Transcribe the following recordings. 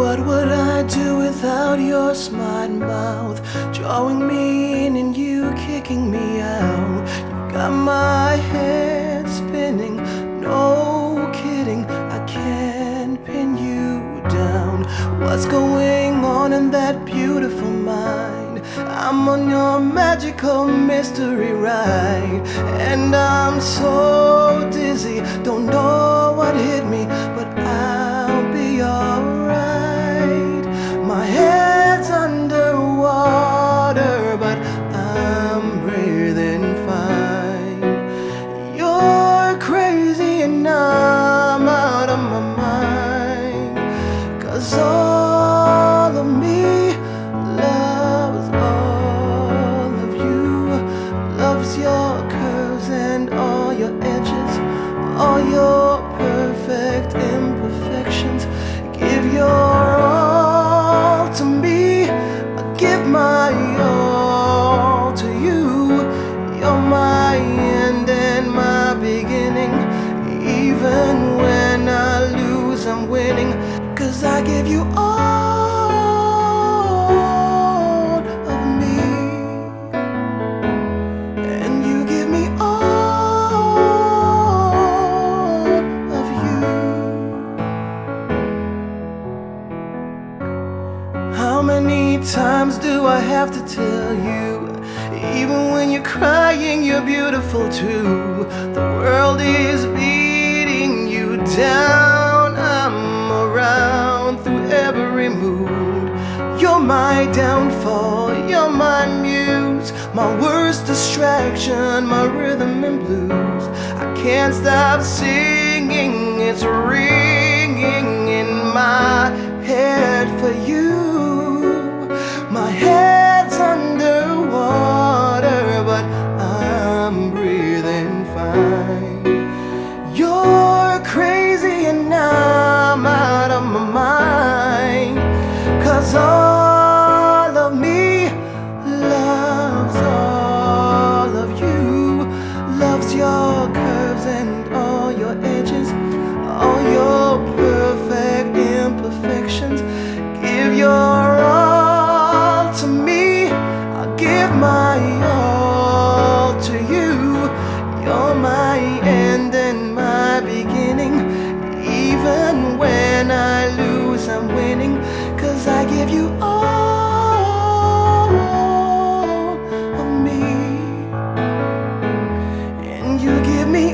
What would I do without your smart mouth, drawing me in and you kicking me out? You got my head spinning, no kidding, I can't pin you down. What's going on in that beautiful mind? I'm on your magical mystery ride, and I'm so dizzy, don't know what hit me, but I'll be alright. My head's underwater, but I'm breathing fine. You're crazy and I'm out of my mind, 'cause all of me loves all of you, loves your curves and all your edges, all your perfect imperfections. Give your all to me, I give my all to you. You're my end and my beginning. Even when I lose, I'm winning, 'cause I give you all of me, and you give me all of you. How many times do I have to tell you? Even when you're crying, you're beautiful too. The world is beating you down. I'm around through every mood. You're my downfall, you're my muse, my worst distraction, my rhythm and blues. I can't stop singing, it's ringing in my head for you. My head's underwater, but I'm breathing fine. You're crazy and I'm out of my mind, 'cause all of me loves all of you, loves your curves and all your edges, all your perfect imperfections. Give your all to me, I'll give my all to you. You're my end and my beginning. Even when I lose, I'm winning, 'cause I give you all of me, and you give me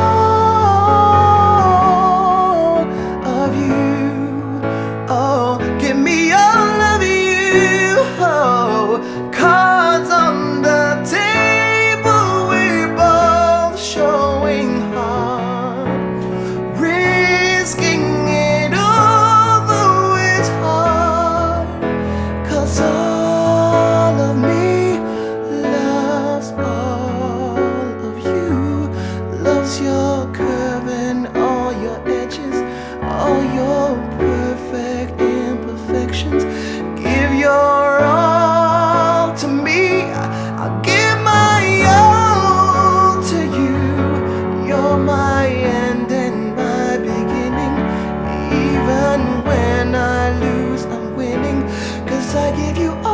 all of you. Oh, give me all of you. Oh, cards on the table, we're both showing heart, risking it all though it's hard, 'cause all of me loves all of you, loves your curve and all your edges, all your perfect imperfections. Give your all to me, I'll give my all to you. You're my end and my beginning. Even when I lose, I'm winning, 'cause I give you all